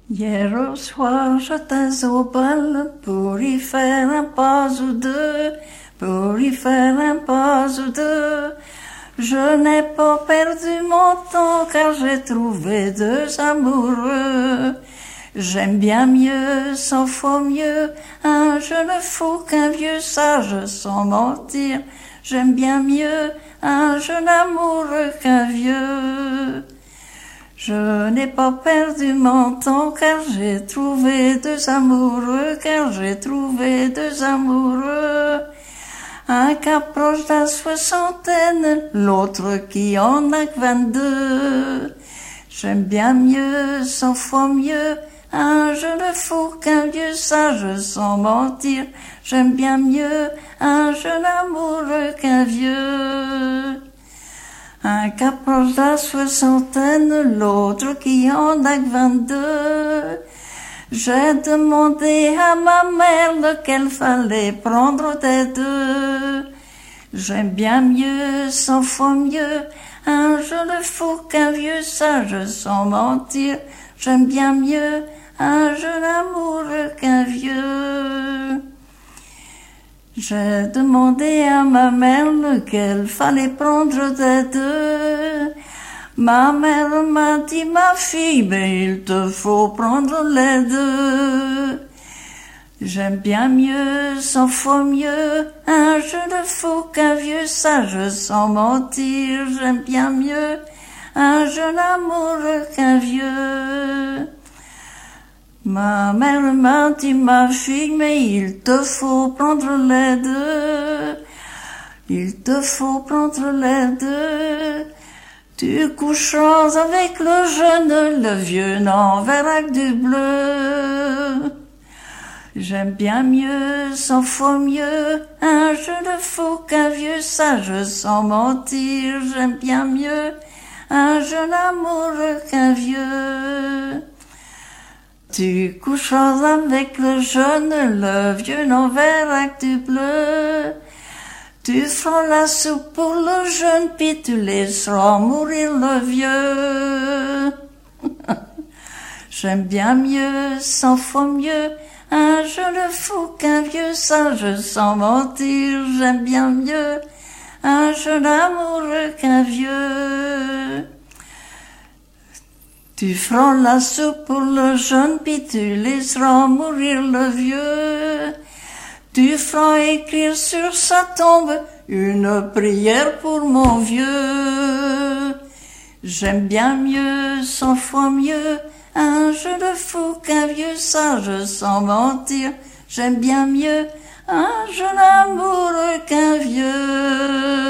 Hier au soir, j'étais au bal pour y faire un pas ou deux, pour y faire un pas ou deux. Je n'ai pas perdu mon temps car j'ai trouvé deux amoureux. J'aime bien mieux, 100 fois mieux, un jeune fou qu'un vieux sage sans mentir. J'aime bien mieux un jeune amoureux qu'un vieux. Je n'ai pas perdu mon temps car j'ai trouvé deux amoureux, car j'ai trouvé deux amoureux. Un qui approche de la soixantaine, l'autre qui en a que 22. J'aime bien mieux, 100 fois mieux, un jeune fou qu'un vieux sage sans mentir. J'aime bien mieux un jeune amoureux qu'un vieux. Un qui approche de la soixantaine, l'autre qui en a que 22. J'ai demandé à ma mère lequel fallait prendre des deux. J'aime bien mieux, 100 fois mieux, un jeune fou qu'un vieux sage sans mentir. J'aime bien mieux un jeune amoureux qu'un vieux. J'ai demandé à ma mère lequel fallait prendre des deux. Ma mère m'a dit, ma fille, mais il te faut prendre les deux. J'aime bien mieux, 100 fois mieux, un jeune fou qu'un vieux sage sans mentir. J'aime bien mieux un jeune amoureux qu'un vieux. Ma mère m'a dit, ma fille, mais il te faut prendre les deux. Il te faut prendre les deux. Tu coucheras avec le jeune, le vieux n'en verra que du bleu. J'aime bien mieux, 100 fois mieux, un jeune fou qu'un vieux sage sans mentir. J'aime bien mieux un jeune amoureux qu'un vieux. Tu coucheras avec le jeune, le vieux n'en verra que du bleu. Tu feras la soupe pour le jeune, puis tu laisseras mourir le vieux. J'aime bien mieux, 100 fois mieux, un jeune fou qu'un vieux sage sans mentir. J'aime bien mieux un jeune amoureux qu'un vieux. Tu feras la soupe pour le jeune, puis tu laisseras mourir le vieux. Tu feras écrire sur sa tombe une prière pour mon vieux. J'aime bien mieux, 100 fois mieux, un jeune fou qu'un vieux sage sans mentir. J'aime bien mieux un jeune amoureux qu'un vieux.